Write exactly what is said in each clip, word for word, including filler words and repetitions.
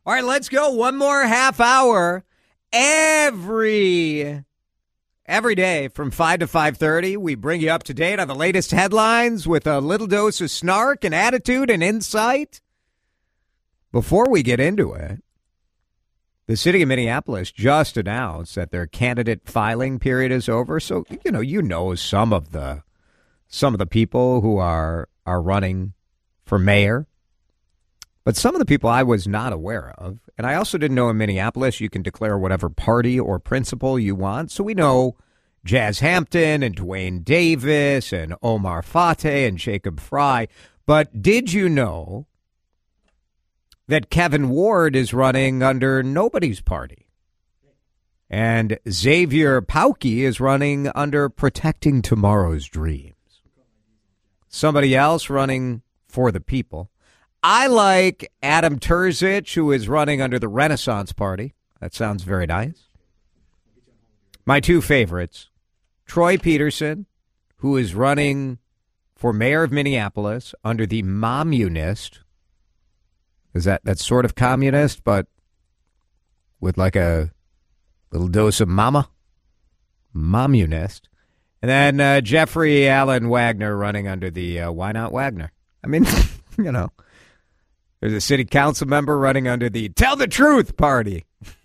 All right, let's go. One more half hour every every day from five to five thirty. We bring you up to date on the latest headlines with a little dose of snark and attitude and insight. Before we get into it, the city of Minneapolis just announced that their candidate filing period is over. So, you know, you know some of the some of the people who are are running for mayor. But some of the people I was not aware of, and I also didn't know in Minneapolis you can declare whatever party or principle you want. So we know Jazz Hampton and Dwayne Davis and Omar Fateh and Jacob Fry. But did you know that Kevin Ward is running under nobody's party? And Xavier Pauky is running under Protecting Tomorrow's Dreams. Somebody else running for the people. I like Adam Terzic, who is running under the Renaissance Party. That sounds very nice. My two favorites, Troy Peterson, who is running for mayor of Minneapolis under the Momunist. Is that that's sort of communist, but with like a little dose of mama? Momunist. And then uh, Jeffrey Allen Wagner running under the uh, Why Not Wagner? I mean, you know. There's a city council member running under the Tell the Truth Party.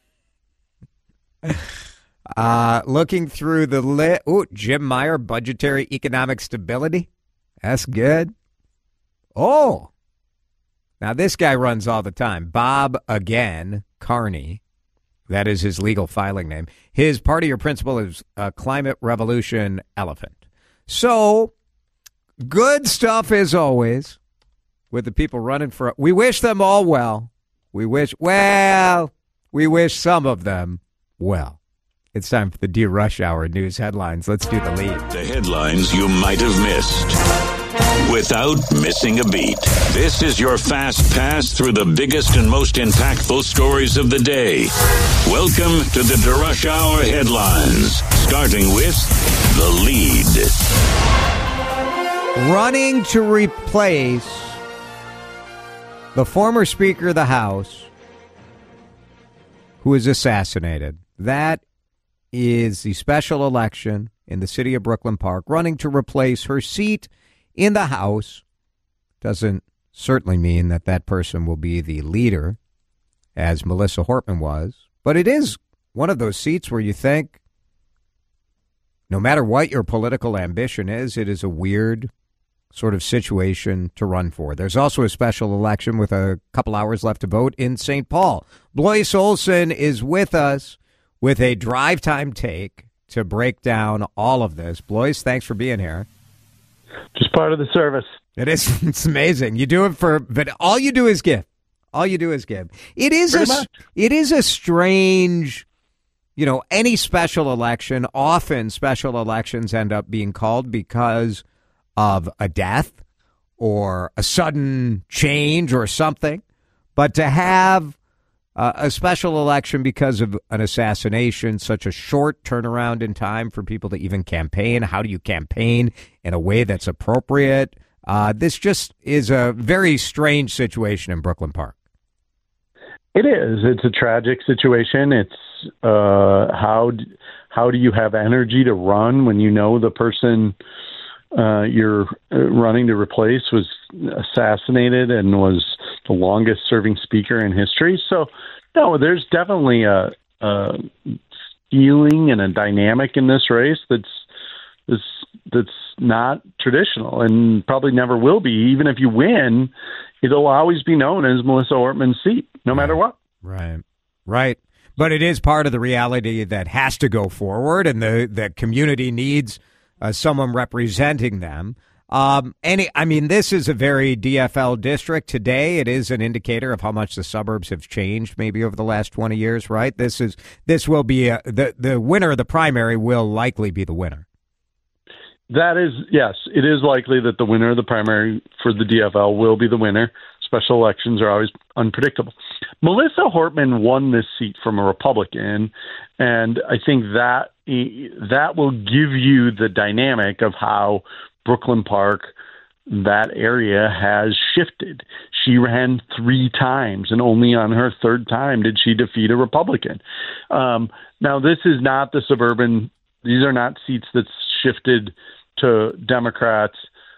uh, looking through the list. Ooh, Jim Meyer, Budgetary Economic Stability. That's good. Oh. Now, this guy runs all the time. Bob, again, Carney. That is his legal filing name. His party or principle is uh, Climate Revolution Elephant. So, good stuff as always. With the people running for, we wish them all well. We wish, well, we wish some of them well. It's time for the D Rush Hour news headlines. Let's do the lead. The headlines you might have missed without missing a beat. This is your fast pass through the biggest and most impactful stories of the day. Welcome to the D Rush Hour headlines, starting with the lead. Running to replace the former Speaker of the House, who was assassinated. That is the special election in the city of Brooklyn Park, running to replace her seat in the House. Doesn't certainly mean that that person will be the leader, as Melissa Hortman was. But it is one of those seats where you think, no matter what your political ambition is, it is a weird sort of situation to run for. There's also a special election with a couple hours left to vote in Saint Paul. Blois Olson is with us with a drive time take to break down all of this. Blois, thanks for being here. Just part of the service. It is. It's amazing. You do it for, but all you do is give. All you do is give. It is Pretty a, much. it is a strange, you know, any special election, often special elections end up being called because of a death or a sudden change or something. But to have uh, a special election because of an assassination, such a short turnaround in time for people to even campaign. How do you campaign in a way that's appropriate? Uh, this just is a very strange situation in Brooklyn Park. It is. It's a tragic situation. It's uh, how, how do you have energy to run when you know the person Uh, you're running to replace was assassinated and was the longest serving speaker in history. So, no, there's definitely a, a feeling and a dynamic in this race that's, that's, that's not traditional and probably never will be. Even if you win, it'll always be known as Melissa Hortman's seat, no matter what. Right, right. But it is part of the reality that has to go forward, and the, the community needs Uh, someone representing them. Um, any, I mean, this is a very D F L district today. It is an indicator of how much the suburbs have changed maybe over the last twenty years, right? This is this will be a, the the winner of the primary will likely be the winner. That is, yes, it is likely that the winner of the primary for the D F L will be the winner. Special elections are always unpredictable. Melissa Hortman won this seat from a Republican, and I think that that will give you the dynamic of how Brooklyn Park that area has shifted. She ran three times, and only on her third time did she defeat a Republican. Um, now, this is not the suburban, these are not seats that shifted to Democrats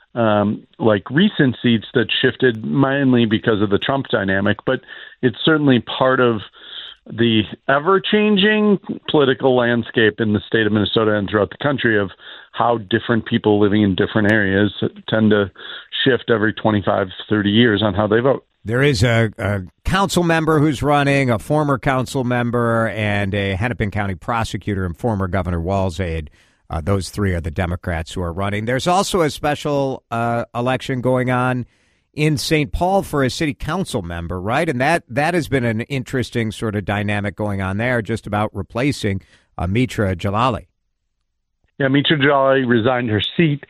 um, like recent seats that shifted mainly because of the Trump dynamic, but it's certainly part of the ever-changing political landscape in the state of Minnesota and throughout the country of how different people living in different areas tend to shift every twenty-five, thirty years on how they vote. There is a, a council member who's running, a former council member, and a Hennepin County prosecutor and former Governor Walz aide. Uh, those three are the Democrats who are running. There's also a special uh, election going on in Saint Paul for a city council member, right? And that that has been an interesting sort of dynamic going on there, just about replacing uh, Mitra Jalali. Yeah, Mitra Jalali resigned her seat.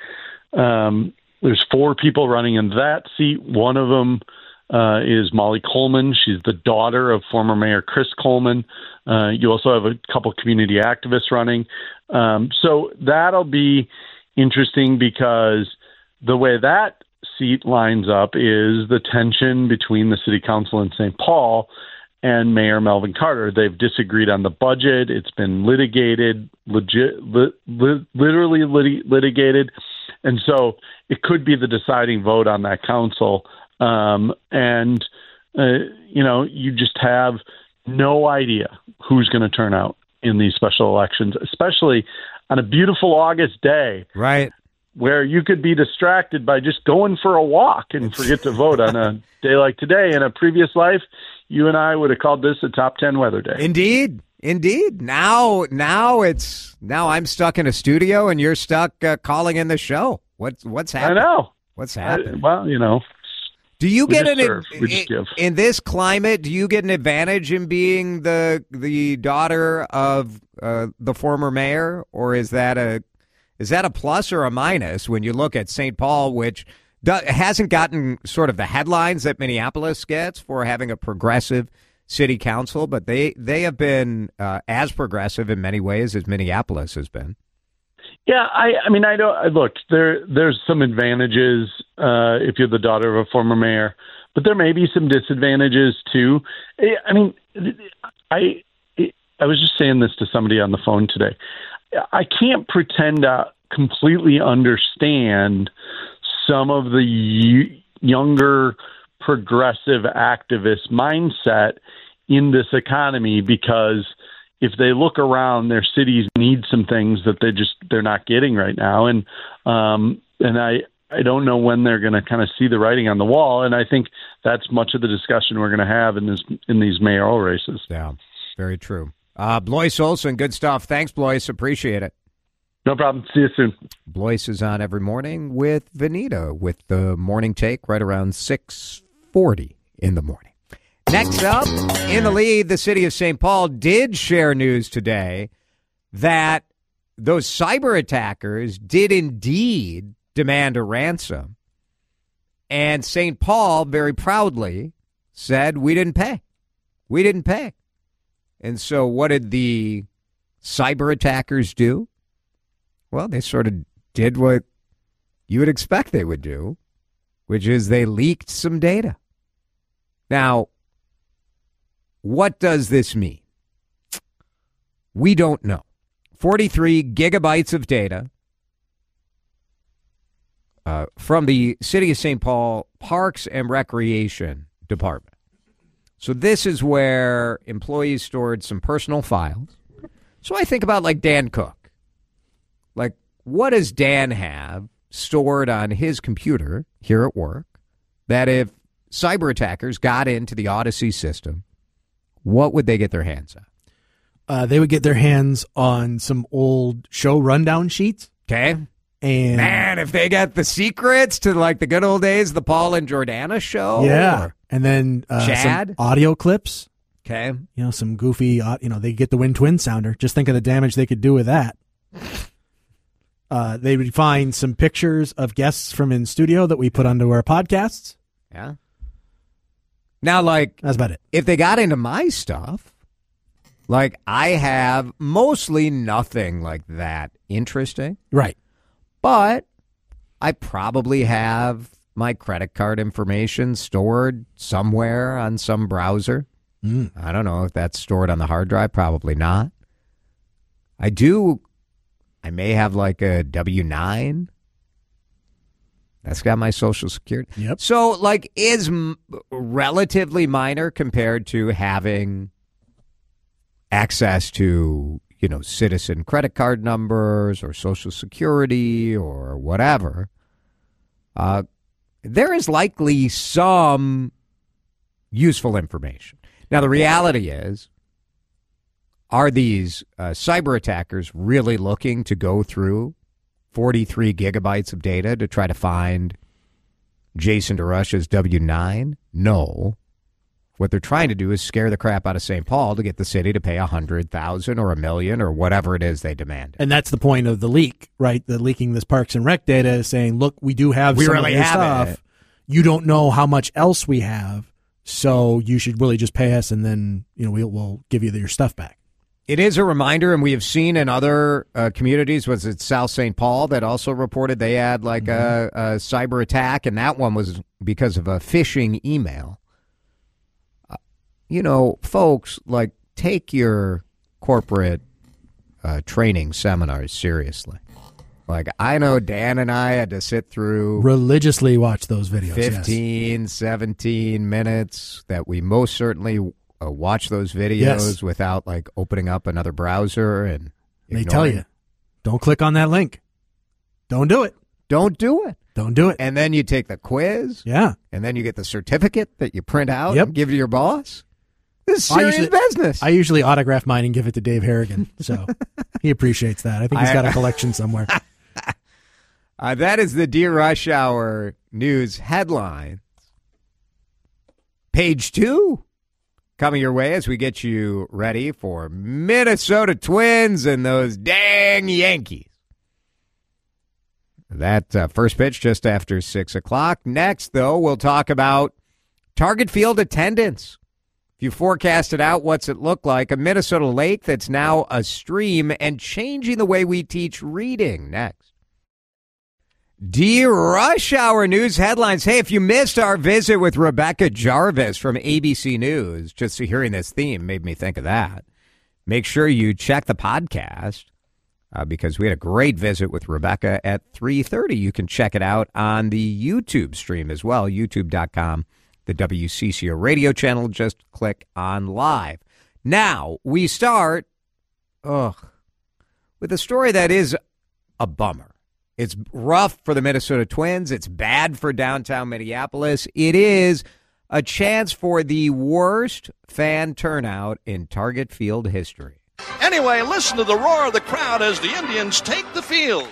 Um, there's four people running in that seat. One of them uh, is Molly Coleman. She's the daughter of former Mayor Chris Coleman. Uh, you also have a couple community activists running. Um, so that'll be interesting because the way that seat lines up is the tension between the city council in Saint Paul and Mayor Melvin Carter. They've disagreed on the budget. It's been litigated, legit, li, li, literally lit, litigated. And so it could be the deciding vote on that council. Um, and, uh, you know, you just have no idea who's going to turn out in these special elections, especially on a beautiful August day. Right. Where you could be distracted by just going for a walk and forget to vote on a day like today. In a previous life, you and I would have called this a top ten weather day. Indeed. Indeed. Now, now it's now I'm stuck in a studio and you're stuck uh, calling in the show. What's what's happening? I know. What's happening? I, well, you know. Do you get an serve. We in, just give. in this climate? Do you get an advantage in being the the daughter of uh, the former mayor, or is that a Is that a plus or a minus when you look at Saint Paul, which do, hasn't gotten sort of the headlines that Minneapolis gets for having a progressive city council, but they, they have been uh, as progressive in many ways as Minneapolis has been? Yeah, I, I mean, I don't look there. There's some advantages uh, if you're the daughter of a former mayor, but there may be some disadvantages too. I mean, I I was just saying this to somebody on the phone today. I can't pretend to completely understand some of the y- younger progressive activist mindset in this economy, because if they look around, their cities need some things that they just they're not getting right now, and um, and I I don't know when they're going to kind of see the writing on the wall, and I think that's much of the discussion we're going to have in this in these mayoral races. Yeah, very true. Uh, Blois Olson, good stuff. Thanks, Blois. Appreciate it. No problem. See you soon. Blois is on every morning with Vanita with the morning take right around six forty in the morning. Next up, in the lead, the city of Saint Paul did share news today that those cyber attackers did indeed demand a ransom. And Saint Paul very proudly said, we didn't pay. We didn't pay. And so what did the cyber attackers do? Well, they sort of did what you would expect they would do, which is they leaked some data. Now, what does this mean? We don't know. forty-three gigabytes of data uh, from the City of Saint Paul Parks and Recreation Department. So this is where employees stored some personal files. So I think about like Dan Cook. Like, what does Dan have stored on his computer here at work that if cyber attackers got into the Odyssey system, what would they get their hands on? Uh, they would get their hands on some old show rundown sheets. Okay. And man, if they got the secrets to like the good old days, the Paul and Jordana show. Yeah. And then uh, Chad? some audio clips. Okay. You know, some goofy, uh, you know, they get the Win Twin sounder. Just think of the damage they could do with that. Uh, they would find some pictures of guests from in studio that we put onto our podcasts. Yeah. Now, like, that's about it. If they got into my stuff, like, I have mostly nothing like that interesting. Right. But I probably have my credit card information stored somewhere on some browser. Mm. I don't know if that's stored on the hard drive. Probably not. I do. I may have like a W nine. That's got my Social Security. Yep. So, like, is m- relatively minor compared to having access to, you know, citizen credit card numbers or Social Security or whatever. Uh, there is likely some useful information. Now, the reality is, are these uh, cyber attackers really looking to go through forty-three gigabytes of data to try to find Jason DeRush's W nine? No. What they're trying to do is scare the crap out of Saint Paul to get the city to pay a hundred thousand or a million or whatever it is they demand. And that's the point of the leak, right? The leaking this Parks and Rec data is saying, look, we do have We some really of your have stuff. it. You don't know how much else we have, so you should really just pay us, and then you know we'll, we'll give you your stuff back. It is a reminder, and we have seen in other uh, communities, was it South Saint Paul that also reported they had like mm-hmm. a, a cyber attack, and that one was because of a phishing email. Uh, you know, folks, like, take your corporate uh, training seminars seriously. Like, I know Dan and I had to sit through religiously watch those videos. fifteen, yes. seventeen minutes that we most certainly uh, watch those videos yes. without, like, opening up another browser. And they tell you, don't click on that link. Don't do it. Don't do it. Don't do it. And then you take the quiz. Yeah. And then you get the certificate that you print out yep. and give to your boss. This is serious I usually, business. I usually autograph mine and give it to Dave Harrigan, so he appreciates that. I think he's got a collection somewhere. Uh, that is the Dear Rush Hour news headline. Page two coming your way as we get you ready for Minnesota Twins and those dang Yankees. That uh, first pitch just after six o'clock. Next, though, we'll talk about Target Field attendance. If you forecasted out what's it look like, a Minnesota lake that's now a stream and changing the way we teach reading. Next. Dear Rush Hour news headlines. Hey, if you missed our visit with Rebecca Jarvis from A B C News, just hearing this theme made me think of that. Make sure you check the podcast uh, because we had a great visit with Rebecca at three thirty. You can check it out on the YouTube stream as well, youtube dot com. The W C C O radio channel. Just click on live. Now, we start ugh, with a story that is a bummer. It's rough for the Minnesota Twins. It's bad for downtown Minneapolis. It is a chance for the worst fan turnout in Target Field history. Anyway, listen to the roar of the crowd as the Indians take the field.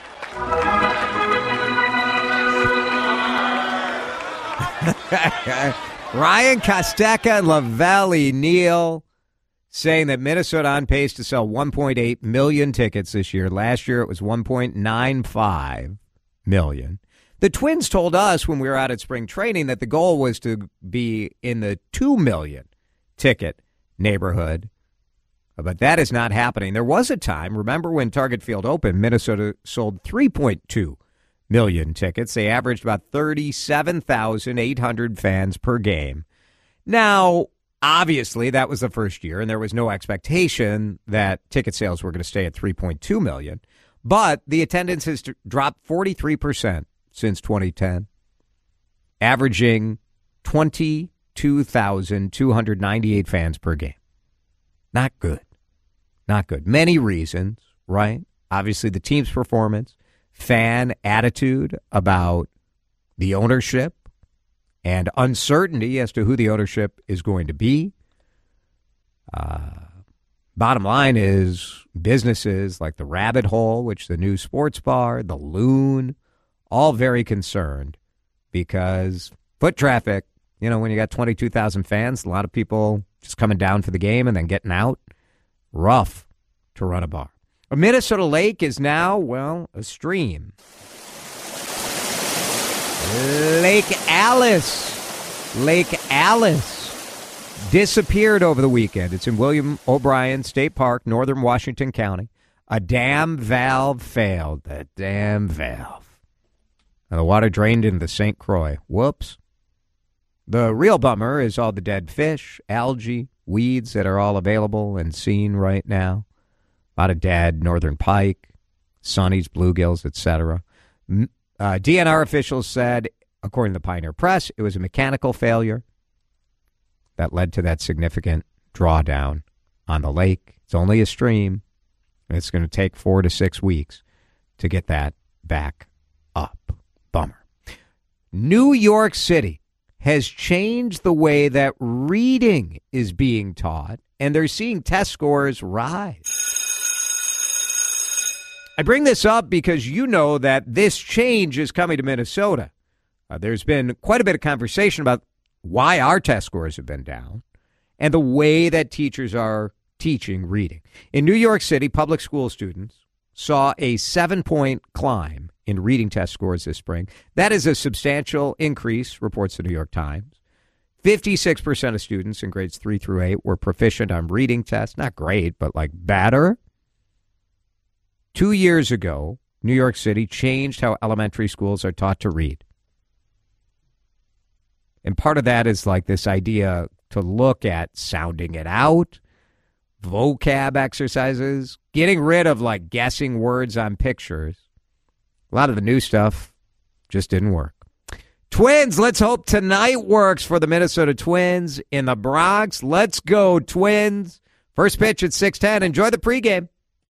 Ryan Kostecka and Lavelle Neal saying that Minnesota on pace to sell one point eight million tickets this year. Last year it was one point nine five million. The Twins told us when we were out at spring training that the goal was to be in the two million ticket neighborhood. But that is not happening. There was a time, remember when Target Field opened, Minnesota sold three point two million tickets. They averaged about thirty-seven thousand eight hundred fans per game. Now, obviously, that was the first year, and there was no expectation that ticket sales were going to stay at three point two million. But the attendance has dropped forty-three percent since twenty ten, averaging twenty-two thousand two hundred ninety-eight fans per game. Not good. Not good. Many reasons, right? Obviously, the team's performance, fan attitude about the ownership, and uncertainty as to who the ownership is going to be. Uh, bottom line is businesses like the Rabbit Hole, which is the new sports bar, the Loon, all very concerned because foot traffic, you know, when you got twenty-two thousand fans, a lot of people just coming down for the game and then getting out. Rough to run a bar. A Minnesota lake is now, well, a stream. Lake Alice. Lake Alice disappeared over the weekend. It's in William O'Brien State Park, northern Washington County. A dam valve failed. The dam valve. And the water drained into the Saint Croix. Whoops. The real bummer is all the dead fish, algae, weeds that are all available and seen right now. A lot of dead northern pike, sunnies, bluegills, et cetera. Uh, D N R officials said, according to the Pioneer Press, it was a mechanical failure that led to that significant drawdown on the lake. It's only a stream, and it's going to take four to six weeks to get that back up. Bummer. New York City has changed the way that reading is being taught, and they're seeing test scores rise. I bring this up because you know that this change is coming to Minnesota. Uh, there's been quite a bit of conversation about why our test scores have been down and the way that teachers are teaching reading. In New York City, public school students saw a seven-point climb in reading test scores this spring. That is a substantial increase, reports the New York Times. fifty-six percent of students in grades three through eight were proficient on reading tests. Not great, but like better. Two years ago, New York City changed how elementary schools are taught to read. And part of that is like this idea to look at sounding it out, vocab exercises, getting rid of like guessing words on pictures. A lot of the new stuff just didn't work. Twins, let's hope tonight works for the Minnesota Twins in the Bronx. Let's go, Twins. First pitch at six ten. Enjoy the pregame.